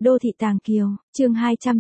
Đô thị Tàng Kiều, chương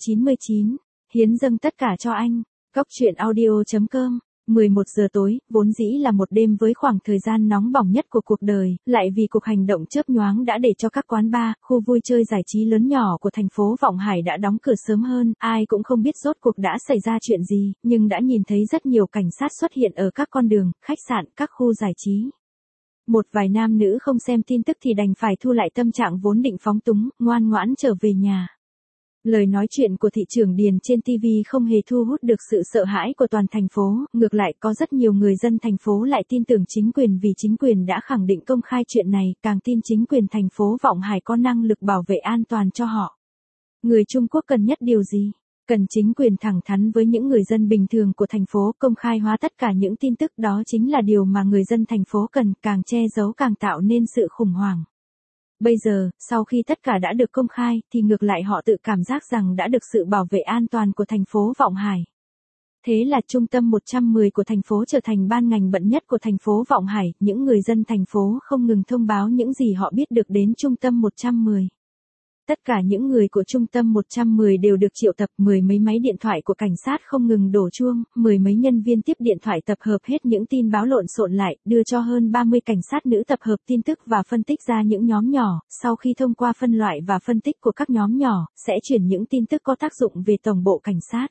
299, hiến dâng tất cả cho anh. Góc truyện audio.com. 11 giờ tối, vốn dĩ là một đêm với khoảng thời gian nóng bỏng nhất của cuộc đời, lại vì cuộc hành động chớp nhoáng đã để cho các quán bar, khu vui chơi giải trí lớn nhỏ của thành phố Vọng Hải đã đóng cửa sớm hơn, ai cũng không biết rốt cuộc đã xảy ra chuyện gì, nhưng đã nhìn thấy rất nhiều cảnh sát xuất hiện ở các con đường, khách sạn, các khu giải trí. Một vài nam nữ không xem tin tức thì đành phải thu lại tâm trạng vốn định phóng túng, ngoan ngoãn trở về nhà. Lời nói chuyện của thị trưởng Điền trên TV không hề thu hút được sự sợ hãi của toàn thành phố, ngược lại có rất nhiều người dân thành phố lại tin tưởng chính quyền vì chính quyền đã khẳng định công khai chuyện này, càng tin chính quyền thành phố Vọng Hải có năng lực bảo vệ an toàn cho họ. Người Trung Quốc cần nhất điều gì? Cần chính quyền thẳng thắn với những người dân bình thường của thành phố, công khai hóa tất cả những tin tức, đó chính là điều mà người dân thành phố cần, càng che giấu càng tạo nên sự khủng hoảng. Bây giờ, sau khi tất cả đã được công khai, thì ngược lại họ tự cảm giác rằng đã được sự bảo vệ an toàn của thành phố Vọng Hải. Thế là trung tâm 110 của thành phố trở thành ban ngành bận nhất của thành phố Vọng Hải, những người dân thành phố không ngừng thông báo những gì họ biết được đến trung tâm 110. Tất cả những người của trung tâm 110 đều được triệu tập, mười mấy máy điện thoại của cảnh sát không ngừng đổ chuông, mười mấy nhân viên tiếp điện thoại tập hợp hết những tin báo lộn xộn lại, đưa cho hơn 30 cảnh sát nữ tập hợp tin tức và phân tích ra những nhóm nhỏ, sau khi thông qua phân loại và phân tích của các nhóm nhỏ, sẽ chuyển những tin tức có tác dụng về tổng bộ cảnh sát.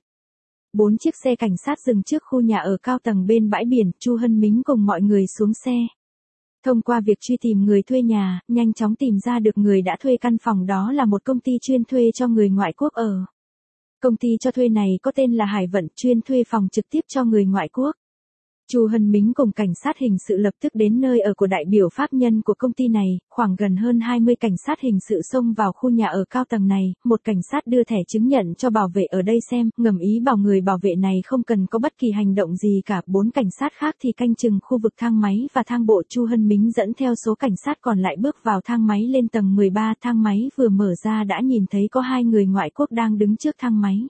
4 chiếc xe cảnh sát dừng trước khu nhà ở cao tầng bên bãi biển, Chu Hân Mính cùng mọi người xuống xe. Thông qua việc truy tìm người thuê nhà, nhanh chóng tìm ra được người đã thuê căn phòng đó là một công ty chuyên thuê cho người ngoại quốc ở. Công ty cho thuê này có tên là Hải Vận, chuyên thuê phòng trực tiếp cho người ngoại quốc. Chu Hân Mính cùng cảnh sát hình sự lập tức đến nơi ở của đại biểu pháp nhân của công ty này, khoảng gần hơn 20 cảnh sát hình sự xông vào khu nhà ở cao tầng này, một cảnh sát đưa thẻ chứng nhận cho bảo vệ ở đây xem, ngầm ý bảo người bảo vệ này không cần có bất kỳ hành động gì cả, 4 cảnh sát khác thì canh chừng khu vực thang máy và thang bộ. Chu Hân Mính dẫn theo số cảnh sát còn lại bước vào thang máy lên tầng 13, thang máy vừa mở ra đã nhìn thấy có 2 người ngoại quốc đang đứng trước thang máy.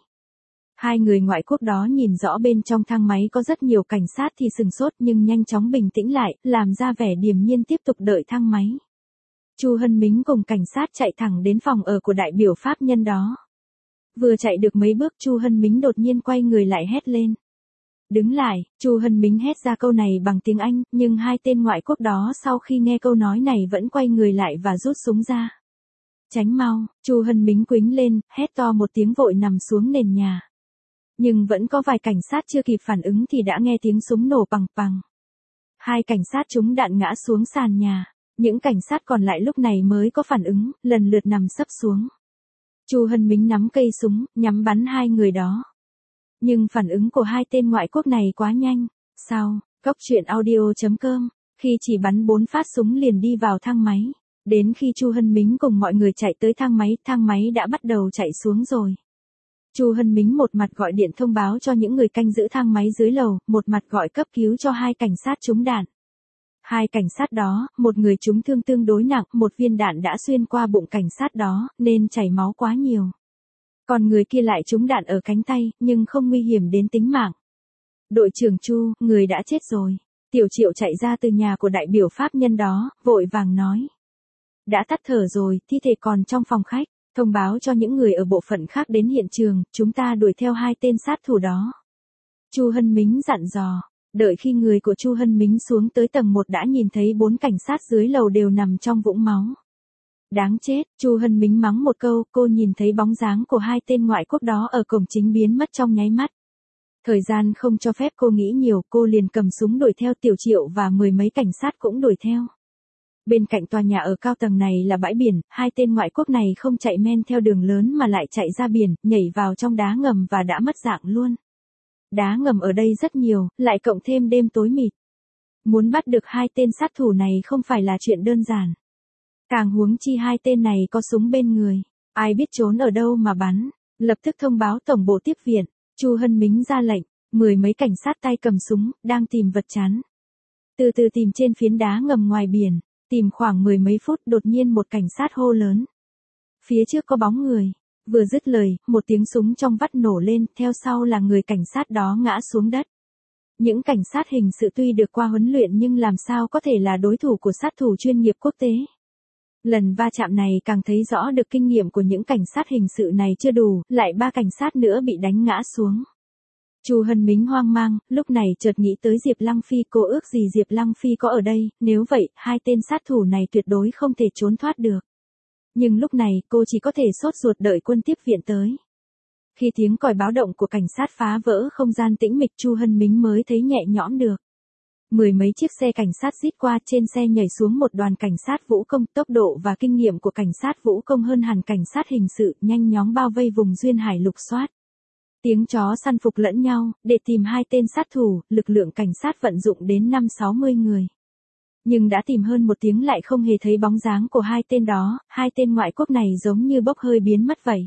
2 người ngoại quốc đó nhìn rõ bên trong thang máy có rất nhiều cảnh sát thì sừng sốt nhưng nhanh chóng bình tĩnh lại, làm ra vẻ điềm nhiên tiếp tục đợi thang máy. Chu Hân Mính cùng cảnh sát chạy thẳng đến phòng ở của đại biểu pháp nhân đó. Vừa chạy được mấy bước Chu Hân Mính đột nhiên quay người lại hét lên. Đứng lại, Chu Hân Mính hét ra câu này bằng tiếng Anh, nhưng 2 tên ngoại quốc đó sau khi nghe câu nói này vẫn quay người lại và rút súng ra. Tránh mau, Chu Hân Mính quĩnh lên, hét to một tiếng vội nằm xuống nền nhà. Nhưng vẫn có vài cảnh sát chưa kịp phản ứng thì đã nghe tiếng súng nổ pằng pằng. 2 cảnh sát trúng đạn ngã xuống sàn nhà. Những cảnh sát còn lại lúc này mới có phản ứng, lần lượt nằm sấp xuống. Chu Hân Mính nắm cây súng, nhắm bắn 2 người đó. Nhưng phản ứng của 2 tên ngoại quốc này quá nhanh. Sau, Góc truyện audio.com, khi chỉ bắn 4 phát súng liền đi vào thang máy. Đến khi Chu Hân Mính cùng mọi người chạy tới thang máy đã bắt đầu chạy xuống rồi. Chu Hân Mính một mặt gọi điện thông báo cho những người canh giữ thang máy dưới lầu, một mặt gọi cấp cứu cho 2 cảnh sát trúng đạn. 2 cảnh sát đó, một người trúng thương tương đối nặng, một viên đạn đã xuyên qua bụng cảnh sát đó, nên chảy máu quá nhiều. Còn người kia lại trúng đạn ở cánh tay, nhưng không nguy hiểm đến tính mạng. Đội trưởng Chu, người đã chết rồi. Tiểu Triệu chạy ra từ nhà của đại biểu pháp nhân đó, vội vàng nói. Đã tắt thở rồi, thi thể còn trong phòng khách. Thông báo cho những người ở bộ phận khác đến hiện trường, chúng ta đuổi theo 2 tên sát thủ đó. Chu Hân Mính dặn dò, đợi khi người của Chu Hân Mính xuống tới tầng 1 đã nhìn thấy 4 cảnh sát dưới lầu đều nằm trong vũng máu. Đáng chết, Chu Hân Mính mắng một câu, cô nhìn thấy bóng dáng của 2 tên ngoại quốc đó ở cổng chính biến mất trong nháy mắt. Thời gian không cho phép cô nghĩ nhiều, cô liền cầm súng đuổi theo. Tiểu Triệu và mười mấy cảnh sát cũng đuổi theo. Bên cạnh tòa nhà ở cao tầng này là bãi biển, 2 tên ngoại quốc này không chạy men theo đường lớn mà lại chạy ra biển, nhảy vào trong đá ngầm và đã mất dạng luôn. Đá ngầm ở đây rất nhiều, lại cộng thêm đêm tối mịt. Muốn bắt được 2 tên sát thủ này không phải là chuyện đơn giản. Càng huống chi 2 tên này có súng bên người, ai biết trốn ở đâu mà bắn, lập tức thông báo tổng bộ tiếp viện. Chu Hân Mính ra lệnh, mười mấy cảnh sát tay cầm súng, đang tìm vật chắn. Từ từ tìm trên phiến đá ngầm ngoài biển. Tìm khoảng 10 mấy phút đột nhiên một cảnh sát hô lớn. Phía trước có bóng người. Vừa dứt lời, một tiếng súng trong vắt nổ lên, theo sau là người cảnh sát đó ngã xuống đất. Những cảnh sát hình sự tuy được qua huấn luyện nhưng làm sao có thể là đối thủ của sát thủ chuyên nghiệp quốc tế. Lần va chạm này càng thấy rõ được kinh nghiệm của những cảnh sát hình sự này chưa đủ, lại 3 cảnh sát nữa bị đánh ngã xuống. Chu Hân Mính hoang mang, lúc này chợt nghĩ tới Diệp Lăng Phi, cô ước gì Diệp Lăng Phi có ở đây, nếu vậy, 2 tên sát thủ này tuyệt đối không thể trốn thoát được. Nhưng lúc này, cô chỉ có thể sốt ruột đợi quân tiếp viện tới. Khi tiếng còi báo động của cảnh sát phá vỡ không gian tĩnh mịch, Chu Hân Mính mới thấy nhẹ nhõm được. 10 mấy chiếc xe cảnh sát rít qua, trên xe nhảy xuống một đoàn cảnh sát vũ công, tốc độ và kinh nghiệm của cảnh sát vũ công hơn hẳn cảnh sát hình sự, nhanh chóng bao vây vùng duyên hải lục soát. Tiếng chó săn phục lẫn nhau, để tìm 2 tên sát thủ, lực lượng cảnh sát vận dụng đến 50-60 người. Nhưng đã tìm hơn 1 tiếng lại không hề thấy bóng dáng của 2 tên đó, 2 tên ngoại quốc này giống như bốc hơi biến mất vậy.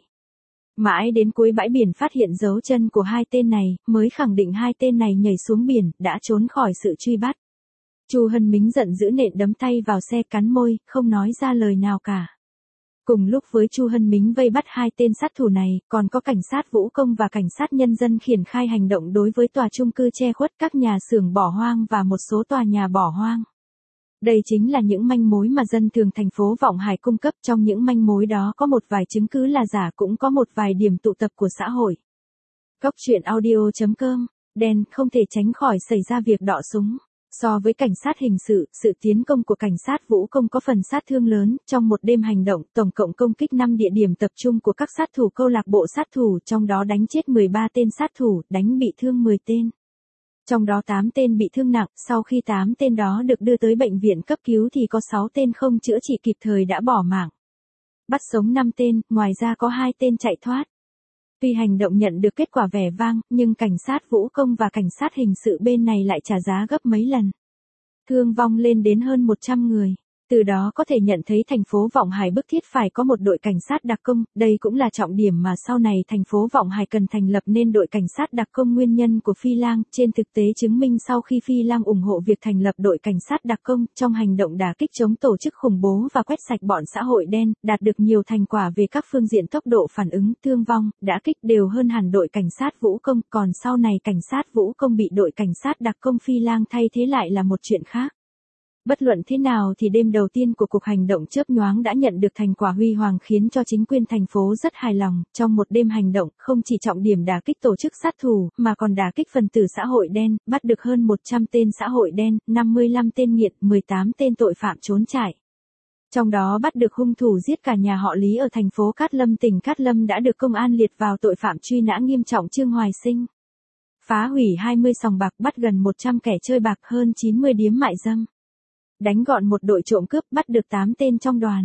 Mãi đến cuối bãi biển phát hiện dấu chân của 2 tên này, mới khẳng định 2 tên này nhảy xuống biển, đã trốn khỏi sự truy bắt. Chu Hân Mính giận dữ nện đấm tay vào xe, cắn môi, không nói ra lời nào cả. Cùng lúc với Chu Hân Mính vây bắt 2 tên sát thủ này, còn có cảnh sát vũ công và cảnh sát nhân dân triển khai hành động đối với tòa chung cư che khuất, các nhà xưởng bỏ hoang và một số tòa nhà bỏ hoang. Đây chính là những manh mối mà dân thường thành phố Vọng Hải cung cấp, trong những manh mối đó có một vài chứng cứ là giả, cũng có một vài điểm tụ tập của xã hội. Góc truyện audio.com, đen không thể tránh khỏi xảy ra việc đọ súng. So với cảnh sát hình sự, sự tiến công của cảnh sát vũ công có phần sát thương lớn, trong một đêm hành động, tổng cộng công kích 5 địa điểm tập trung của các sát thủ câu lạc bộ sát thủ, trong đó đánh chết 13 tên sát thủ, đánh bị thương 10 tên. Trong đó 8 tên bị thương nặng, sau khi 8 tên đó được đưa tới bệnh viện cấp cứu thì có 6 tên không chữa trị kịp thời đã bỏ mạng. Bắt sống 5 tên, ngoài ra có 2 tên chạy thoát. Tuy hành động nhận được kết quả vẻ vang, nhưng cảnh sát vũ công và cảnh sát hình sự bên này lại trả giá gấp mấy lần. Thương vong lên đến hơn 100 người. Từ đó có thể nhận thấy thành phố Vọng Hải bức thiết phải có một đội cảnh sát đặc công, đây cũng là trọng điểm mà sau này thành phố Vọng Hải cần thành lập nên đội cảnh sát đặc công. Nguyên nhân của Phi Lang, trên thực tế chứng minh sau khi Phi Lang ủng hộ việc thành lập đội cảnh sát đặc công, trong hành động đả kích chống tổ chức khủng bố và quét sạch bọn xã hội đen, đạt được nhiều thành quả về các phương diện tốc độ phản ứng, thương vong, đả kích đều hơn hẳn đội cảnh sát vũ công, còn sau này cảnh sát vũ công bị đội cảnh sát đặc công Phi Lang thay thế lại là một chuyện khác. Bất luận thế nào thì đêm đầu tiên của cuộc hành động chớp nhoáng đã nhận được thành quả huy hoàng, khiến cho chính quyền thành phố rất hài lòng. Trong một đêm hành động, không chỉ trọng điểm đả kích tổ chức sát thủ, mà còn đả kích phần tử xã hội đen, bắt được hơn 100 tên xã hội đen, 55 tên nghiện, 18 tên tội phạm trốn chạy. Trong đó bắt được hung thủ giết cả nhà họ Lý ở thành phố Cát Lâm, tỉnh Cát Lâm đã được công an liệt vào tội phạm truy nã nghiêm trọng Trương Hoài Sinh. Phá hủy 20 sòng bạc, bắt gần 100 kẻ chơi bạc, hơn 90 điếm mại dâm. Đánh gọn một đội trộm cướp, bắt được 8 tên trong đoàn.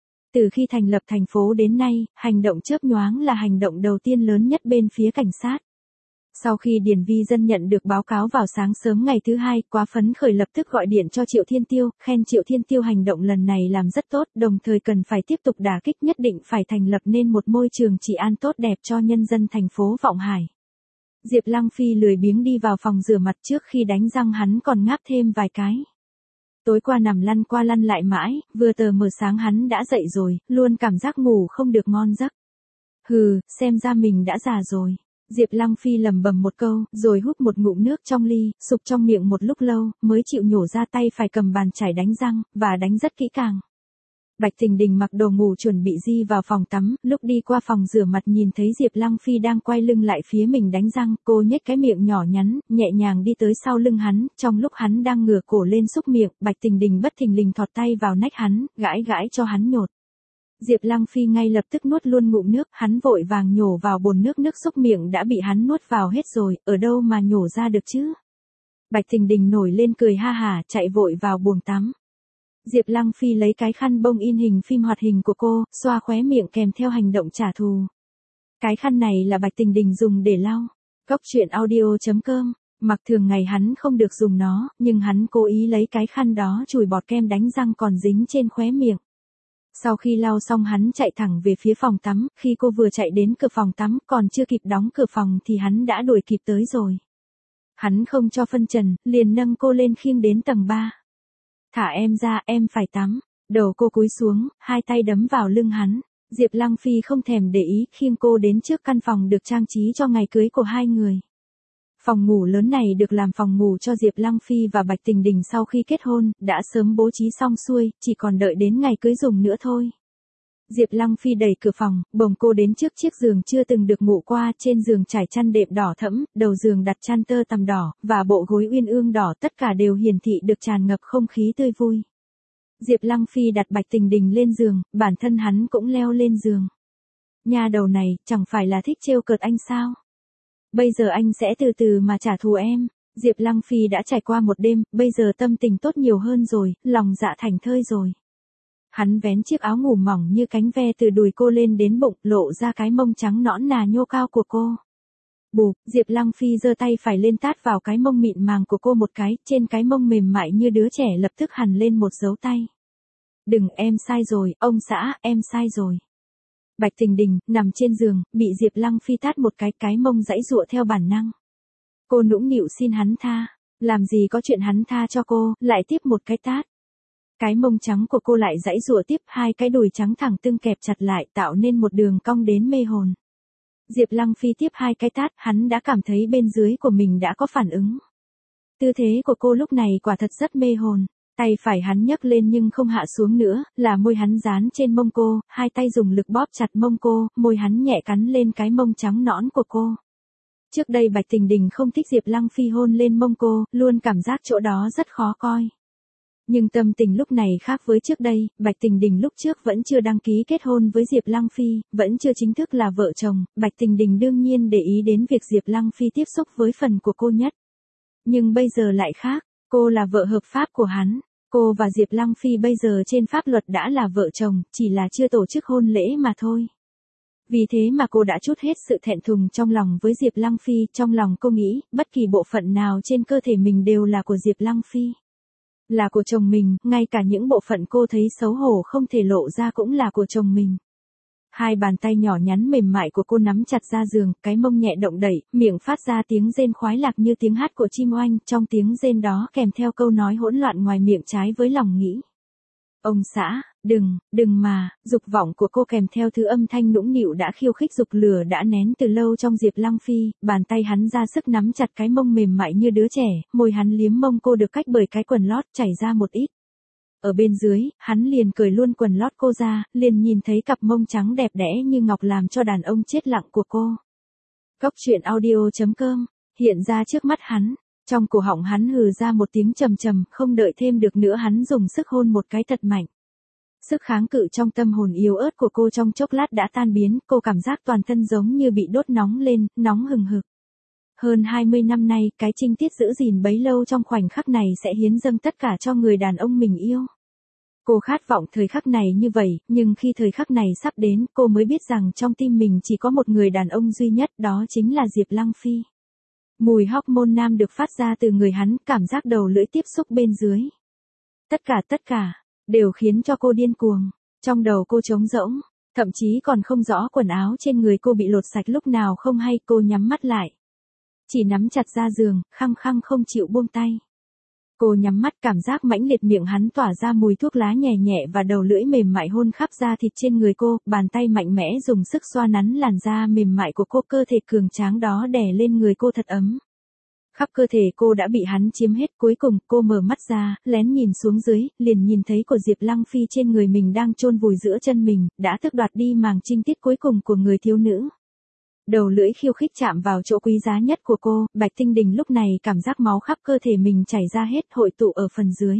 Từ khi thành lập thành phố đến nay, hành động chớp nhoáng là hành động đầu tiên lớn nhất bên phía cảnh sát. Sau khi Điền Vi Dân nhận được báo cáo vào sáng sớm ngày thứ Hai, quá phấn khởi lập tức gọi điện cho Triệu Thiên Tiêu, khen Triệu Thiên Tiêu hành động lần này làm rất tốt, đồng thời cần phải tiếp tục đả kích, nhất định phải thành lập nên một môi trường trị an tốt đẹp cho nhân dân thành phố Vọng Hải. Diệp Lăng Phi lười biếng đi vào phòng rửa mặt, trước khi đánh răng hắn còn ngáp thêm vài cái. Tối qua nằm lăn qua lăn lại mãi, vừa tờ mờ sáng hắn đã dậy rồi, luôn cảm giác ngủ không được ngon giấc. Hừ, xem ra mình đã già rồi. Diệp Lăng Phi lẩm bẩm một câu, rồi hút một ngụm nước trong ly, sục trong miệng một lúc lâu, mới chịu nhổ ra tay phải cầm bàn chải đánh răng, và đánh rất kỹ càng. Bạch Thình Đình mặc đồ ngủ chuẩn bị di vào phòng tắm, lúc đi qua phòng rửa mặt nhìn thấy Diệp Lăng Phi đang quay lưng lại phía mình đánh răng, cô nhếch cái miệng nhỏ nhắn, nhẹ nhàng đi tới sau lưng hắn, trong lúc hắn đang ngửa cổ lên xúc miệng, Bạch Thình Đình bất thình lình thọt tay vào nách hắn, gãi gãi cho hắn nhột. Diệp Lăng Phi ngay lập tức nuốt luôn ngụm nước, hắn vội vàng nhổ vào bồn nước, nước xúc miệng đã bị hắn nuốt vào hết rồi, ở đâu mà nhổ ra được chứ? Bạch Thình Đình nổi lên cười ha hả, chạy vội vào bồn tắm. Diệp Lăng Phi lấy cái khăn bông in hình phim hoạt hình của cô, xoa khóe miệng kèm theo hành động trả thù. Cái khăn này là Bạch Thình Đình dùng để lau. Góc truyện audio.com, mặc thường ngày hắn không được dùng nó, nhưng hắn cố ý lấy cái khăn đó chùi bọt kem đánh răng còn dính trên khóe miệng. Sau khi lau xong hắn chạy thẳng về phía phòng tắm, khi cô vừa chạy đến cửa phòng tắm, còn chưa kịp đóng cửa phòng thì hắn đã đuổi kịp tới rồi. Hắn không cho phân trần, liền nâng cô lên khiêng đến tầng 3. Thả em ra, em phải tắm. Đầu cô cúi xuống, hai tay đấm vào lưng hắn. Diệp Lăng Phi không thèm để ý, khiêng cô đến trước căn phòng được trang trí cho ngày cưới của hai người. Phòng ngủ lớn này được làm phòng ngủ cho Diệp Lăng Phi và Bạch Tình Đình sau khi kết hôn, đã sớm bố trí xong xuôi, chỉ còn đợi đến ngày cưới dùng nữa thôi. Diệp Lăng Phi đẩy cửa phòng, bồng cô đến trước chiếc giường chưa từng được ngủ qua, trên giường trải chăn đệm đỏ thẫm, đầu giường đặt chăn tơ tằm đỏ, và bộ gối uyên ương đỏ, tất cả đều hiển thị được tràn ngập không khí tươi vui. Diệp Lăng Phi đặt Bạch Tình Đình lên giường, bản thân hắn cũng leo lên giường. Nha đầu này, chẳng phải là thích trêu cợt anh sao? Bây giờ anh sẽ từ từ mà trả thù em. Diệp Lăng Phi đã trải qua một đêm, bây giờ tâm tình tốt nhiều hơn rồi, lòng dạ thảnh thơi rồi. Hắn vén chiếc áo ngủ mỏng như cánh ve từ đùi cô lên đến bụng, lộ ra cái mông trắng nõn nà nhô cao của cô. Bụp, Diệp Lăng Phi giơ tay phải lên tát vào cái mông mịn màng của cô một cái, trên cái mông mềm mại như đứa trẻ lập tức hằn lên một dấu tay. Đừng, em sai rồi, ông xã, em sai rồi. Bạch Tình Đình, nằm trên giường, bị Diệp Lăng Phi tát một cái mông giãy giụa theo bản năng. Cô nũng nịu xin hắn tha, làm gì có chuyện hắn tha cho cô, lại tiếp một cái tát. Cái mông trắng của cô lại giãy giụa tiếp, hai cái đùi trắng thẳng tưng kẹp chặt lại tạo nên một đường cong đến mê hồn. Diệp Lăng Phi tiếp hai cái tát, hắn đã cảm thấy bên dưới của mình đã có phản ứng. Tư thế của cô lúc này quả thật rất mê hồn. Tay phải hắn nhấc lên nhưng không hạ xuống nữa, là môi hắn dán trên mông cô, hai tay dùng lực bóp chặt mông cô, môi hắn nhẹ cắn lên cái mông trắng nõn của cô. Trước đây Bạch Tình Đình không thích Diệp Lăng Phi hôn lên mông cô, luôn cảm giác chỗ đó rất khó coi. Nhưng tâm tình lúc này khác với trước đây, Bạch Tình Đình lúc trước vẫn chưa đăng ký kết hôn với Diệp Lăng Phi, vẫn chưa chính thức là vợ chồng, Bạch Tình Đình đương nhiên để ý đến việc Diệp Lăng Phi tiếp xúc với phần của cô nhất. Nhưng bây giờ lại khác, cô là vợ hợp pháp của hắn. Cô và Diệp Lăng Phi bây giờ trên pháp luật đã là vợ chồng, chỉ là chưa tổ chức hôn lễ mà thôi. Vì thế mà cô đã trút hết sự thẹn thùng trong lòng với Diệp Lăng Phi, trong lòng cô nghĩ, bất kỳ bộ phận nào trên cơ thể mình đều là của Diệp Lăng Phi. Là của chồng mình, ngay cả những bộ phận cô thấy xấu hổ không thể lộ ra cũng là của chồng mình. Hai bàn tay nhỏ nhắn mềm mại của cô nắm chặt ra giường, cái mông nhẹ động đẩy, miệng phát ra tiếng rên khoái lạc như tiếng hát của chim oanh, trong tiếng rên đó kèm theo câu nói hỗn loạn ngoài miệng trái với lòng nghĩ. Ông xã, đừng mà, dục vọng của cô kèm theo thứ âm thanh nũng nịu đã khiêu khích dục lửa đã nén từ lâu trong Diệp Lăng Phi, bàn tay hắn ra sức nắm chặt cái mông mềm mại như đứa trẻ, môi hắn liếm mông cô được cách bởi cái quần lót chảy ra một ít. Ở bên dưới, hắn liền cởi luôn quần lót cô ra, liền nhìn thấy cặp mông trắng đẹp đẽ như ngọc làm cho đàn ông chết lặng của cô. Cốc truyện audio.com, hiện ra trước mắt hắn, trong cổ họng hắn hừ ra một tiếng trầm trầm, không đợi thêm được nữa hắn dùng sức hôn một cái thật mạnh. Sức kháng cự trong tâm hồn yếu ớt của cô trong chốc lát đã tan biến, cô cảm giác toàn thân giống như bị đốt nóng lên, nóng hừng hực. Hơn 20 năm nay, cái trinh tiết giữ gìn bấy lâu trong khoảnh khắc này sẽ hiến dâng tất cả cho người đàn ông mình yêu. Cô khát vọng thời khắc này như vậy, nhưng khi thời khắc này sắp đến, cô mới biết rằng trong tim mình chỉ có một người đàn ông duy nhất, đó chính là Diệp Lăng Phi. Mùi hormone nam được phát ra từ người hắn, cảm giác đầu lưỡi tiếp xúc bên dưới. Tất cả, đều khiến cho cô điên cuồng. Trong đầu cô trống rỗng, thậm chí còn không rõ quần áo trên người cô bị lột sạch lúc nào không hay, cô nhắm mắt lại. Chỉ nắm chặt ra giường, khăng khăng không chịu buông tay. Cô nhắm mắt cảm giác mãnh liệt miệng hắn tỏa ra mùi thuốc lá nhẹ nhẹ và đầu lưỡi mềm mại hôn khắp da thịt trên người cô, bàn tay mạnh mẽ dùng sức xoa nắn làn da mềm mại của cô, cơ thể cường tráng đó đè lên người cô thật ấm. Khắp cơ thể cô đã bị hắn chiếm hết, cuối cùng cô mở mắt ra, lén nhìn xuống dưới, liền nhìn thấy của Diệp Lăng Phi trên người mình đang chôn vùi giữa chân mình, đã tước đoạt đi màng trinh tiết cuối cùng của người thiếu nữ. Đầu lưỡi khiêu khích chạm vào chỗ quý giá nhất của cô, Bạch Tinh Đình lúc này cảm giác máu khắp cơ thể mình chảy ra hết, hội tụ ở phần dưới.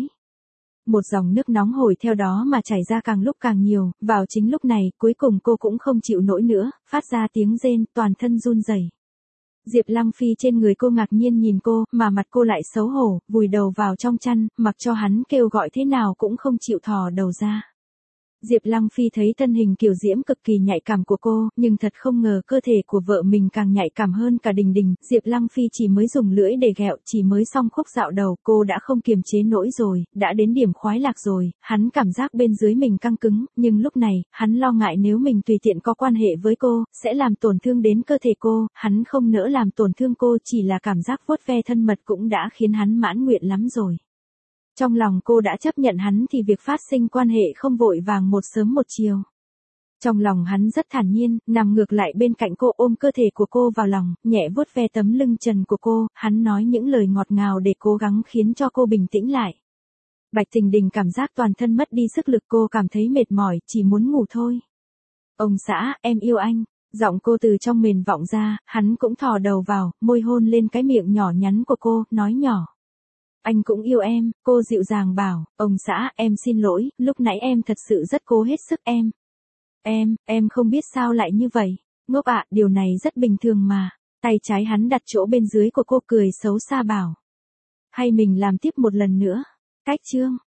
Một dòng nước nóng hổi theo đó mà chảy ra càng lúc càng nhiều, vào chính lúc này, cuối cùng cô cũng không chịu nổi nữa, phát ra tiếng rên, toàn thân run rẩy. Diệp Lăng Phi trên người cô ngạc nhiên nhìn cô, mà mặt cô lại xấu hổ, vùi đầu vào trong chăn, mặc cho hắn kêu gọi thế nào cũng không chịu thò đầu ra. Diệp Lăng Phi thấy thân hình kiều diễm cực kỳ nhạy cảm của cô, nhưng thật không ngờ cơ thể của vợ mình càng nhạy cảm hơn cả Đình Đình. Diệp Lăng Phi chỉ mới dùng lưỡi để ghẹo, chỉ mới xong khúc dạo đầu, cô đã không kiềm chế nổi rồi, đã đến điểm khoái lạc rồi, hắn cảm giác bên dưới mình căng cứng, nhưng lúc này, hắn lo ngại nếu mình tùy tiện có quan hệ với cô, sẽ làm tổn thương đến cơ thể cô, hắn không nỡ làm tổn thương cô, chỉ là cảm giác vuốt ve thân mật cũng đã khiến hắn mãn nguyện lắm rồi. Trong lòng cô đã chấp nhận hắn thì việc phát sinh quan hệ không vội vàng một sớm một chiều. Trong lòng hắn rất thản nhiên, nằm ngược lại bên cạnh cô ôm cơ thể của cô vào lòng, nhẹ vuốt ve tấm lưng trần của cô, hắn nói những lời ngọt ngào để cố gắng khiến cho cô bình tĩnh lại. Bạch Thình Đình cảm giác toàn thân mất đi sức lực, cô cảm thấy mệt mỏi, chỉ muốn ngủ thôi. Ông xã, em yêu anh. Giọng cô từ trong mền vọng ra, hắn cũng thò đầu vào, môi hôn lên cái miệng nhỏ nhắn của cô, nói nhỏ. Anh cũng yêu em, cô dịu dàng bảo, ông xã, em xin lỗi, lúc nãy em thật sự rất cố hết sức em. Em không biết sao lại như vậy. Ngốc ạ, điều này rất bình thường mà. Tay trái hắn đặt chỗ bên dưới của cô, cười xấu xa bảo. Hay mình làm tiếp một lần nữa. Cách chương.